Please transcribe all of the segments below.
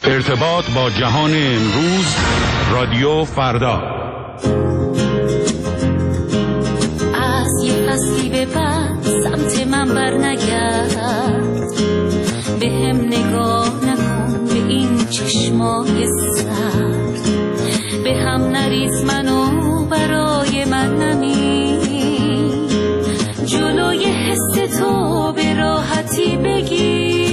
ارتباط با جهان امروز، رادیو فردا. از یه فصلی به بعد سمت من بر نگرد، به هم نگاه نکن به این چشمای سرد، به هم نریز منو برای من نمیر، جلوی حس تو به راحتی بگیر،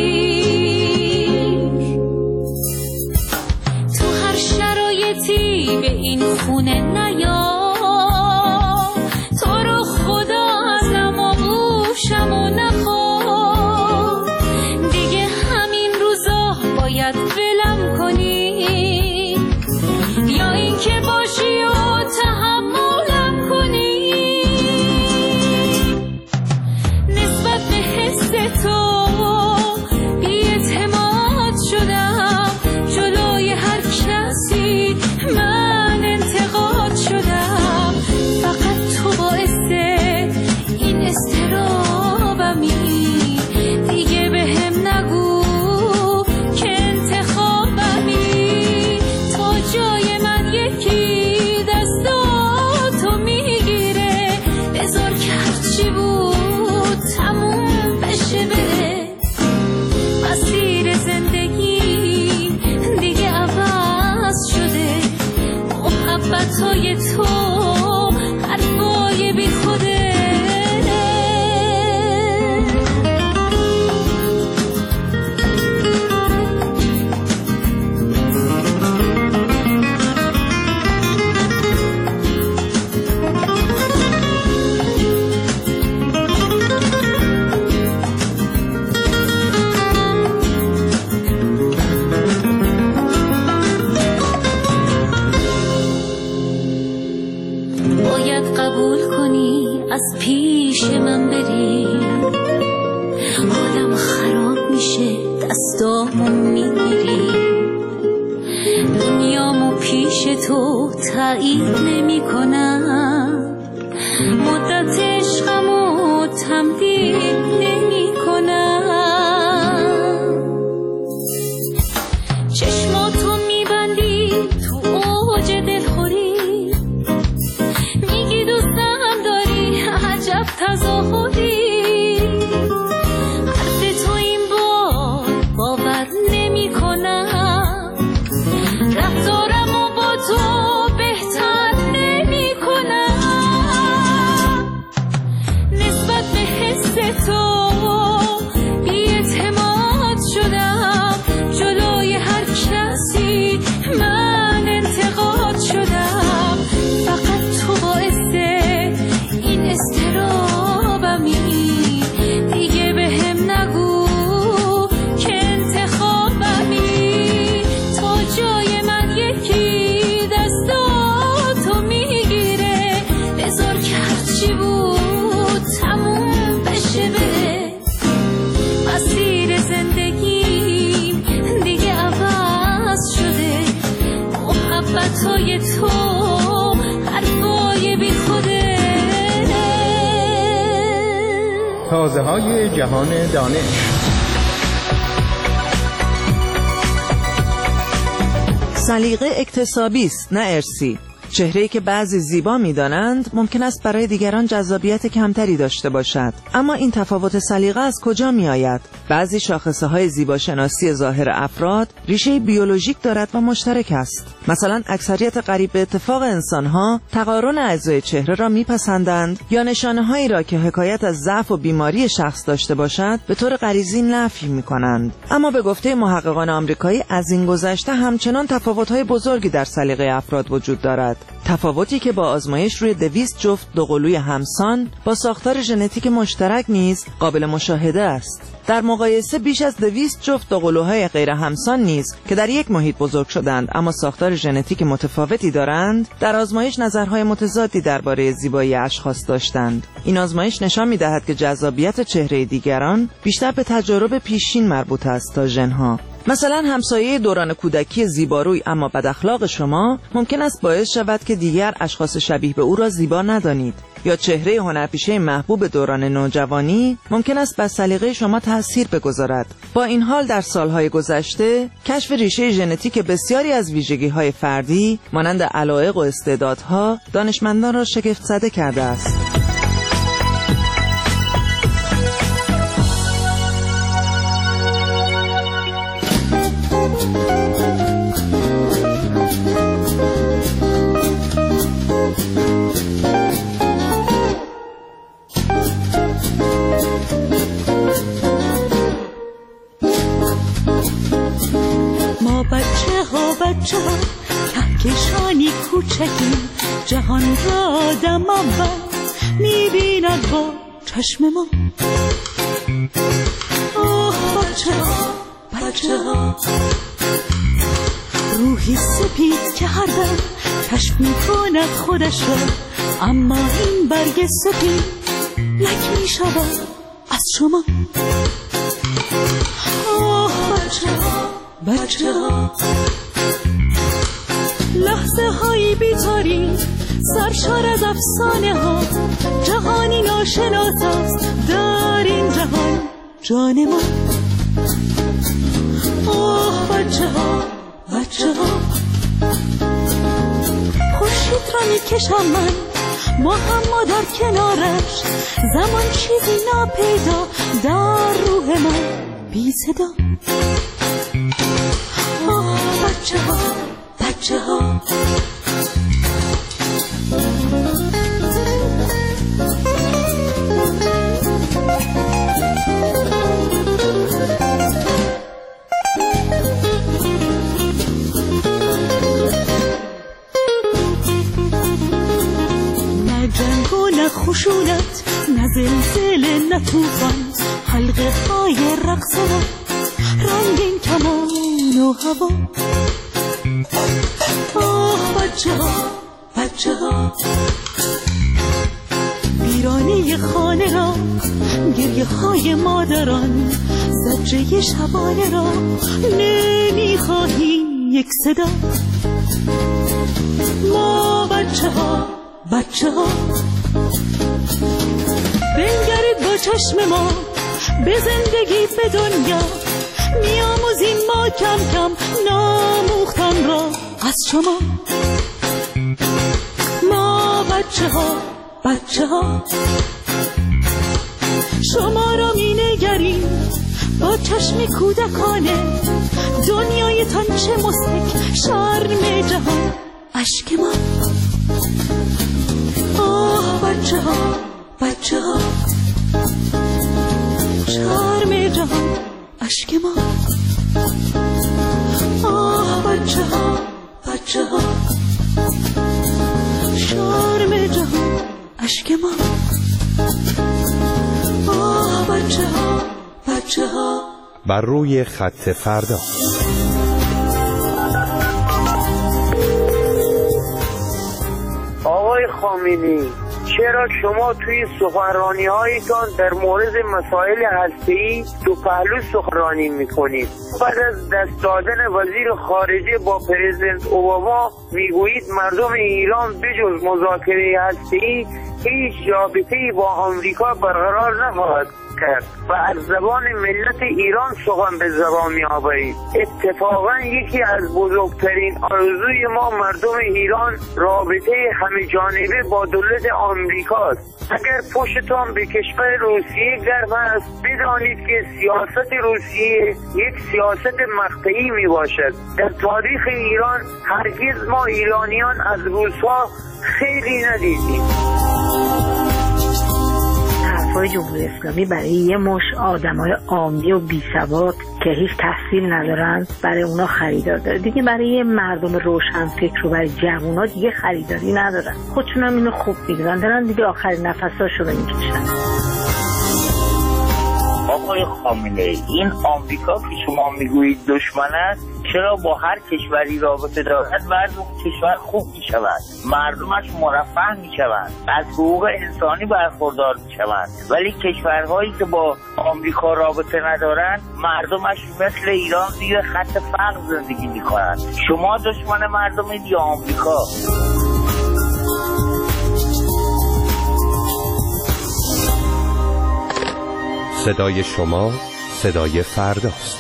تو هر شرایطی به این خونه نیا، تو رو خدا ازم آغوشم و نخواه، دیگه همین روزا باید ولم کنی، یا این که باشی و تحملم کنی، نسبت به حس تو بی‌اعتماد شدم، جلوی هر کسی من انتقاد شدم، فقط تو باعث این استرابمی، دیگه به هم نگو که انتخابمی، تا جای من یکی دستاتو میگیره، بذار که هرچی بود تموم بشه بره، مسیر زندگی دیگه عوض شده، محبتای تو حرفای بی خوده، باید قبول کنی از پیش من بری، حالم خراب میشه دستامو میگیری، دنیامو پیش تو تایید نمی کنم، مدت عشقمو تمدید نمی کنم، چشماتو میبندی تو اوج دلخوری، میگی دوستم داری عجب تظاهری، حرف تو این بار باور نمی کنم، رفتارمو با تو بهتر نمی کنم، نسبت به حس تو بی‌اعتماد شدم، جلوی هر کسی من انتقاد شدم، فقط تو باعث این استرابمی، دیگه به هم نگو که انتخابمی، تا جای من یکی دستاتو میگیره، بذار که هرچی بود تموم بشه بره، مسیر زندگی دیگه عوض شده، محبتای تو حرفای بی خوده. تازه‌های جهان دانش. سلیقه اکتسابی است، نه ارثی. چهره‌ای که بعضی زیبا می‌دانند ممکن است برای دیگران جذابیت کمتری داشته باشد. اما این تفاوت سلیقه از کجا می‌آید؟ بعضی شاخصه‌های زیباشناسی ظاهر افراد ریشه بیولوژیک دارد و مشترک است. مثلا اکثریت قریب به اتفاق انسان‌ها تقارن اعضای چهره را می‌پسندند یا نشانه‌هایی را که حکایت از ضعف و بیماری شخص داشته باشد به طور غریزی نفی می‌کنند. اما به گفته محققان آمریکایی از این گذشته همچنان تفاوت‌های بزرگی در سلیقه افراد وجود دارد. تفاوتی که با آزمایش روی 200 جفت دوقلوی همسان با ساختار ژنتیک مشترک نیز قابل مشاهده است. در مقایسه بیش از 200 جفت دوقلوهای غیر همسان نیز که در یک محیط بزرگ شدند اما ساختار ژنتیک متفاوتی دارند، در آزمایش نظرهای متضادی درباره زیبایی اشخاص داشتند. این آزمایش نشان می‌دهد که جذابیت چهره دیگران بیشتر به تجارب پیشین مربوط است تا ژن‌ها. مثلا همسایه دوران کودکی زیباروی اما بد اخلاق شما ممکن است باعث شود که دیگر اشخاص شبیه به او را زیبا ندانید، یا چهره هنرپیشه محبوب دوران نوجوانی ممکن است بر سلیقه شما تأثیر بگذارد. با این حال در سالهای گذشته کشف ریشه ژنتیک بسیاری از ویژگی‌های فردی مانند علایق و استعدادها دانشمندان را شگفت زده کرده است. بچه ها کهکشانی کوچکیم، جهان را آدم اول میبیند با چشم ما. آه بچه ها روحی سپید که هر دم کشف میکند خودش را، اما این برگ سپید لک میشود از شما. آه بچه ها لحظه هایی بی‌تاریک سرشار از افسانه ها، جهانی ناشناس است در این جهان جان ما. آه بچه ها خورشید را میکشم من، ما در کنارش، زمان چیزی ناپیدا در روح من بی صدا. آه بچه ها نه جنگ و نه خشونت، نه زلزله نه طوفان، حلقه های رقص و رنگین کمان و هوا. آه بچه ها ویرانی خانه را، گریه های مادران، زجه شبانه را نمیخواهیم یک صدا. ما بچه ها بنگرید با چشم ما به زندگی، به دنیا میاموزیم ما کم کم ناموختن را از شما. ما بچه ها شما را می نگریم با چشم کودکانه، دنیایتان چه مستک شرم جهان اشک ما. آه بچه ها شرم جهان اشک ما. آه بچه ها شرم جهان اشک ما. آه بچه ها بر روی خط فردا. آقای خامنه‌ای، چرا شما توی سخنرانی‌هایتان در مورد مسائل هسته‌ای دو پهلو سخنرانی می‌کنید؟ بعد از دست دادن وزیر خارجه با پرزیدنت اوباما میگویید مردم ایران بجز مذاکره هسته‌ای هیچ رابطه‌ای با آمریکا برقرار نخواهد کرد و از زبان ملت ایران سخن به زبان می‌آورید. اتفاقا یکی از بزرگترین آرزوی ما مردم ایران رابطه همه جانبه با دولت آمریکاست. اگر پشتتان به کشور روسیه گرم است، بدانید که سیاست روسیه یک سیاست مقطعی می باشد. در تاریخ ایران هرگز ما ایرانیان از روس‌ها خیلی ندیدیم. حرفای جمهوری اسلامی برای یه مش آدمای عامی و بی‌سواد که هیچ تحصیل ندارن برای اونا خریدار داره دیگه. برای مردم روشنفکر و برای جوونا دیگه خریداری ندارن. خودشون هم اینو خوب میدونن، دارن دیگه آخرین نفساشو میکشن. آقای خامنه ای، این آمریکا که شما میگویید دشمن است، چرا با هر کشوری رابطه دارد مردم کشور خوب میشوند، مردمش مرفه میشوند، از حقوق انسانی برخوردار میشوند، ولی کشورهایی که با آمریکا رابطه ندارند مردمش مثل ایران زیر خط فقر زندگی میکنند. شما دشمن مردمید یا آمریکا؟ صدای شما صدای فرداست.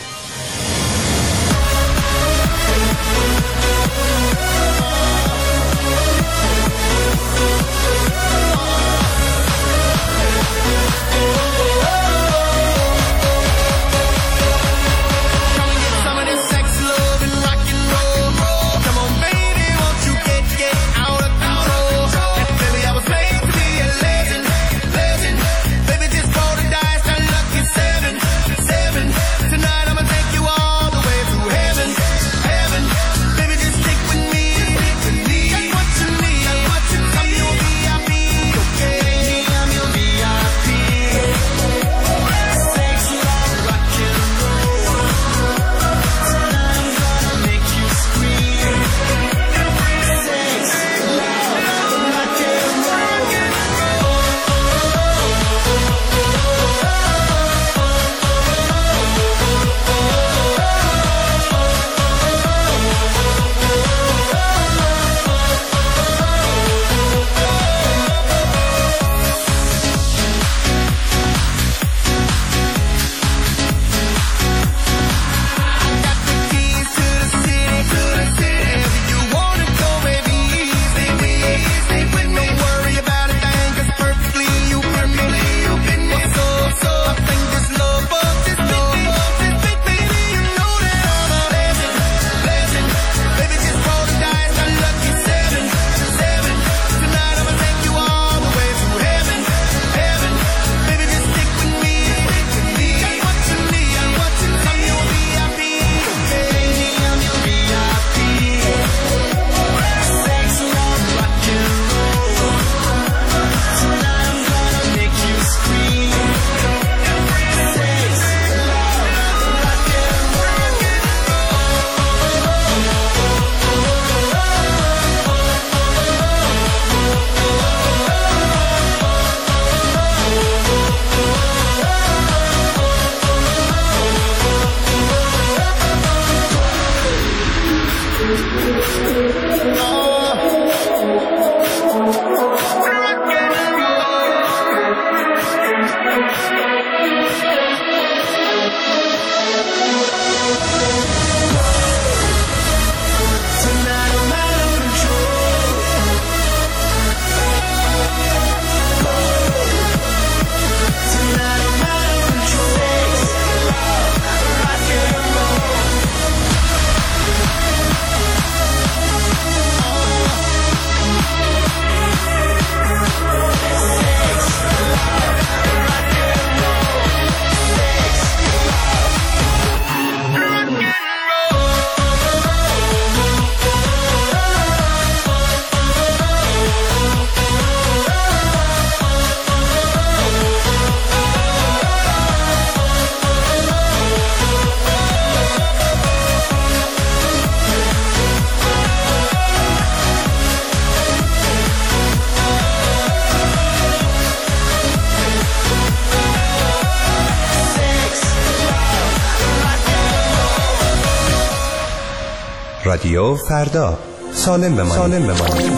رادیو فردا، سالم بمانید.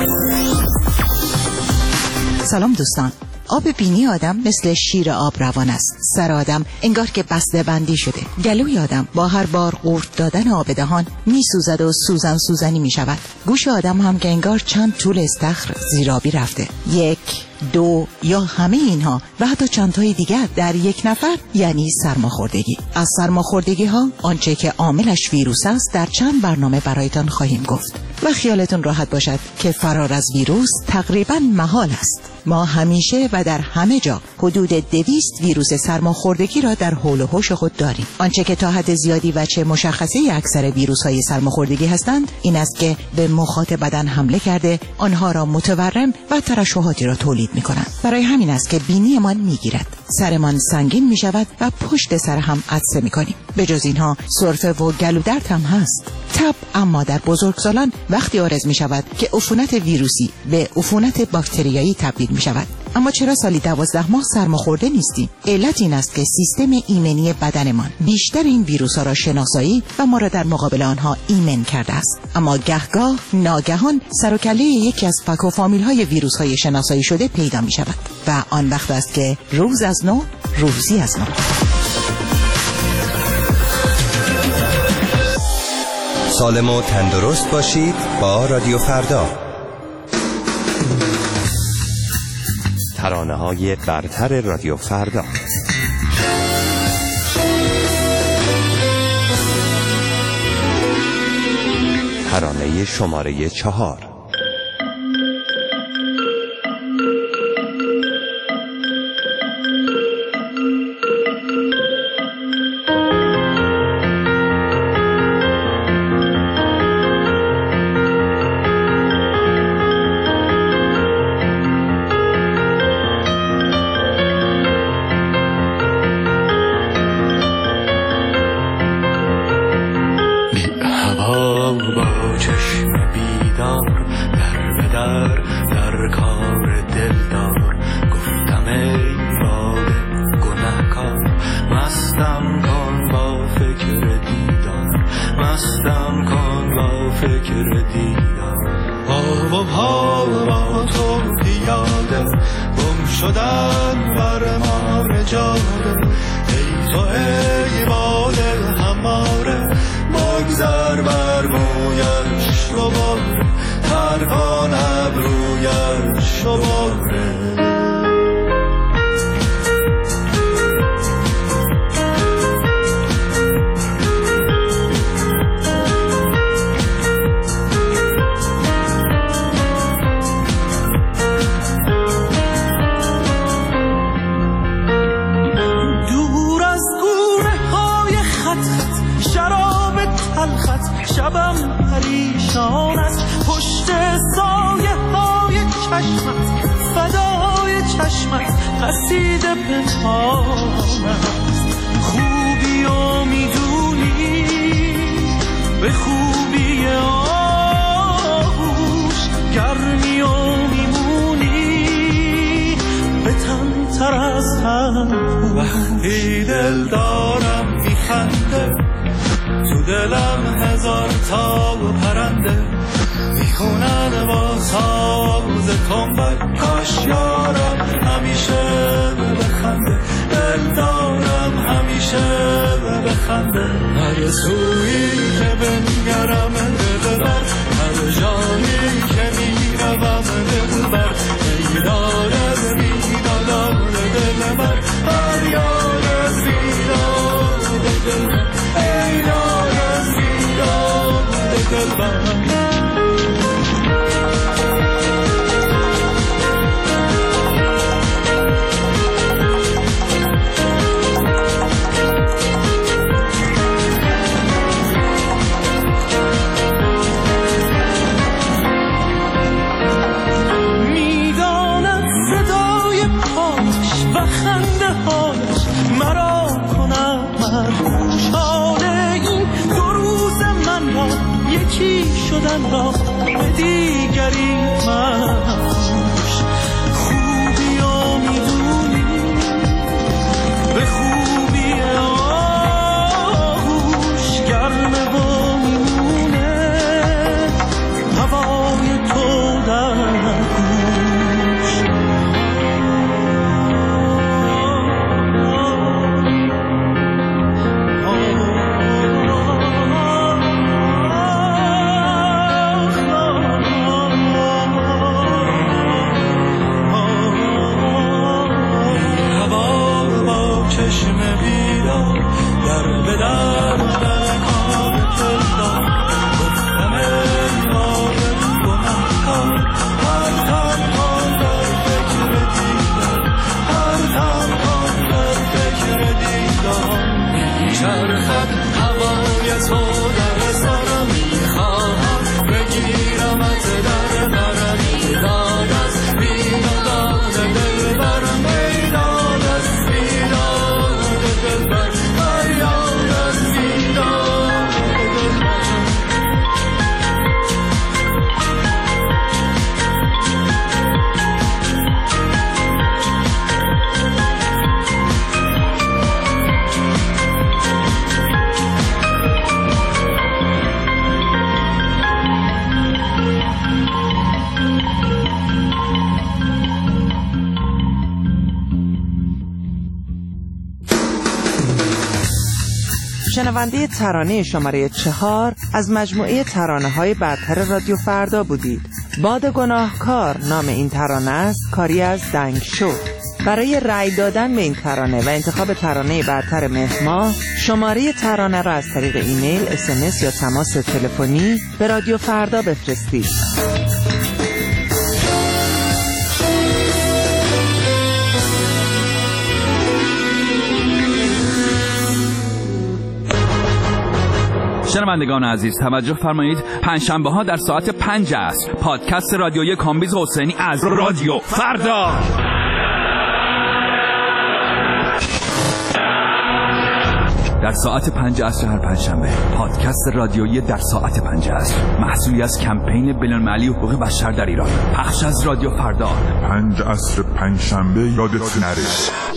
سلام دوستان. آب بینی آدم مثل شیر آب روان است. سر آدم انگار که بسته بندی شده. گلوی آدم با هر بار قورت دادن آب دهان میسوزد و سوزنی می شود. گوش آدم هم که انگار چند طول استخر زیرابی رفته. 1، 2 یا همه اینها و حتی چندتای دیگر در یک نفر یعنی سرماخوردگی. از سرماخوردگی ها آنچه که عاملش ویروس است در چند برنامه برایتان خواهیم گفت و خیالتون راحت باشد که فرار از ویروس تقریبا محال است. ما همیشه و در همه جا حدود 200 ویروس سرماخوردگی را در حول و حوش خود داریم. آنچه که تا حد زیادی وجه مشخصه اکثر ویروس‌های سرماخوردگی هستند این است که به مخاط بدن حمله کرده آنها را متورم و ترشحاتی را تولید می‌کنند. برای همین است که بینیمان می‌گیرد، سرمان سنگین می‌شود و پشت سر هم عطسه می‌کنیم. به جز اینها سرفه و گلودرد هم هست. تب اما در بزرگسالان وقتی عارض می‌شود که عفونت ویروسی به عفونت باکتریایی تبدیل می‌شود. اما چرا سالی 12 ماه سرماخورده نیستیم؟ علت این است که سیستم ایمنی بدنمان بیشتر این ویروس‌ها را شناسایی و ما را در مقابل آنها ایمن کرده است. اما گهگاه ناگهان سر و کله یکی از فک و فامیل‌های ویروس‌های شناسایی شده پیدا می‌شود و آن وقت است که روز از نو روزی از نو. سالم و تندرست باشید با رادیو فردا. ترانه‌های برتر رادیو فردا. ترانه شماره 4. وقتی دل دارم میخنده تو دلم هزار تا پرنده میخونن با ساز تنبک کاش یارم همیشه بخنده دل دارم همیشه بخنده هر سویی که بنگرم دلبر هر جایی که میروم دلبر ایدارد میدادم دلبر فریاد بیداد دلبر ایدارد بیداد دلبر یکی شدن را به دیگری مش خوبی ها میدونی به خوبی آهوش گرمه و میمونه هوای تو در گوش شنونده ترانه شماره 4 از مجموعه ترانه‌های برتر رادیو فردا بودید. باد گناهکار نام این ترانه است، کاری از دنگشو. برای رأی دادن به این ترانه و انتخاب ترانه برتر مهر ماه، شماره ترانه را از طریق ایمیل، SMS یا تماس تلفنی به رادیو فردا بفرستید. شنوندگان عزیز توجه فرمایید، پنجشنبه ها در ساعت 5 عصر پادکست رادیویی کامبیز حسینی از رادیو فردا. در ساعت 5 عصر هر پنجشنبه پادکست رادیویی در ساعت 5 عصر، محصولی از کمپین بین‌المللی حقوق بشر در ایران، پخش از رادیو فردا. 5 عصر پنجشنبه یادت نره.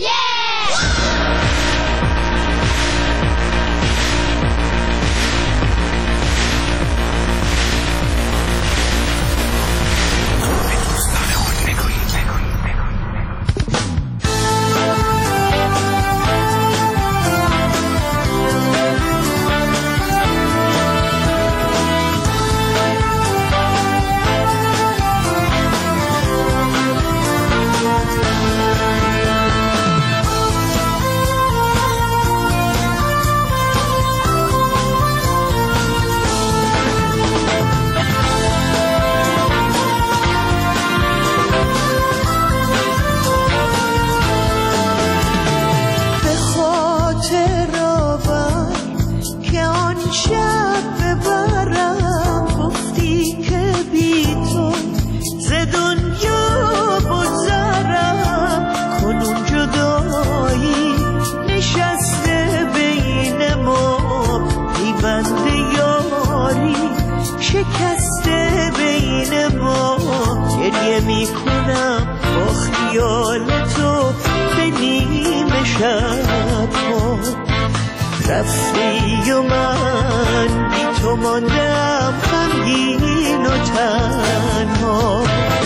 شکسته بین ما گریه میکنم با خیال تو به نیمه شب ها. رفتی و من بی تو ماندم غمگین و تنها.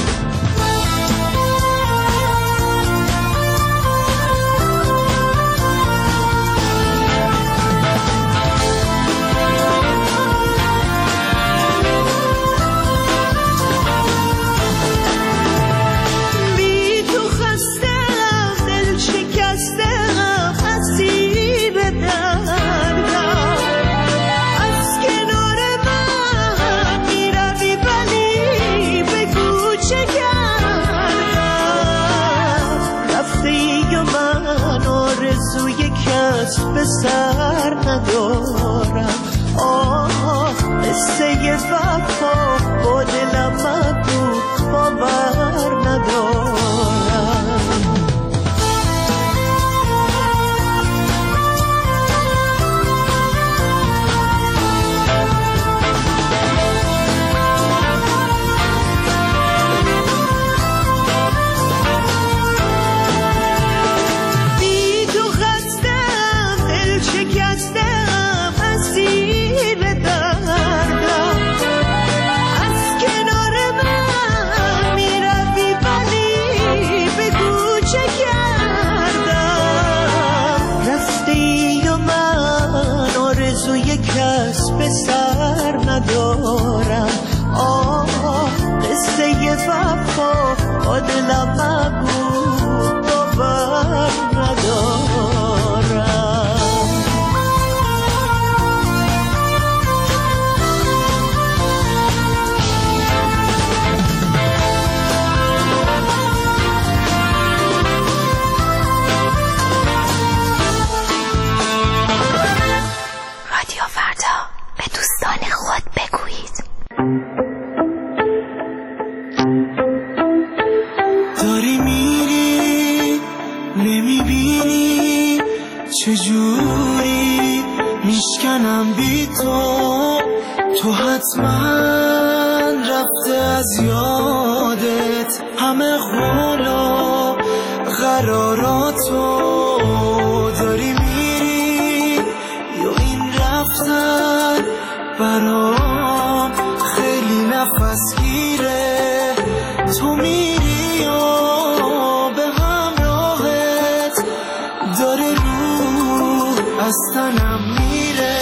به سر ندارم قصه وفا با دلم مگو باور ندارم. به سر ندارم قصه وفا با دلم مگو باور ندارم. رادیو فردا، به دوستان خود بگویید. داری میری نمیبینی چجوری میشکنم بی تو حتما رفته از یادت همه قولا قراراتو. داری میری یا این رفتن برام خیلی نفس گیره. تو میری یا به همراهت داره روح از تنم میره.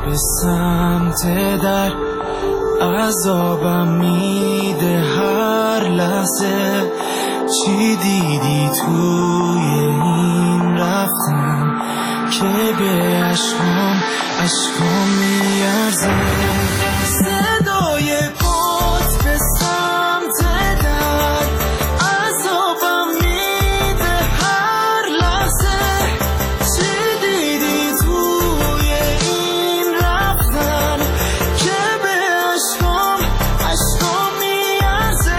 به سمت در عذابم میده هر لحظه. چی دیدی توی این رفتن که به عشقام میارزه؟ صدای پات به سمت در عذابم میده هر لحظه. چی دیدی توی این رفتن که به عشقام میارزه؟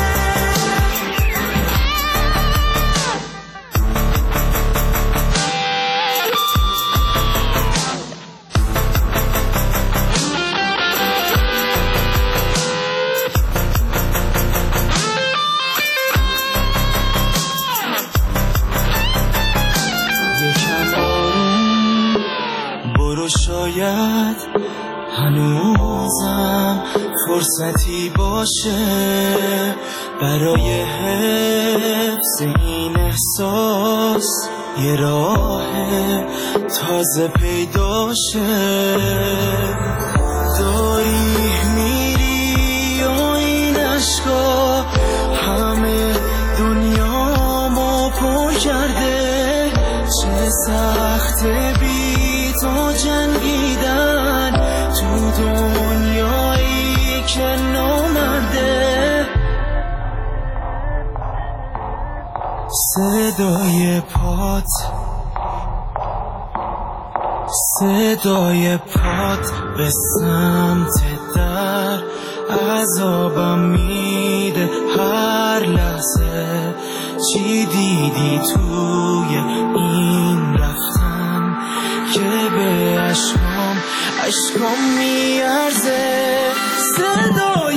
شاید هنوزم فرصتی باشه برای حفظ این احساس، یه راه تازه پیدا شه. داری میری و این عشقا همه دنیامو پر کرده. چه سخت بی تو جنگیدن تو دنیایی که نامرده. صدای پات به سمت در عذابم میده هر لحظه. چی دیدی توی این رفتن که به عشقام میارزه؟ صدای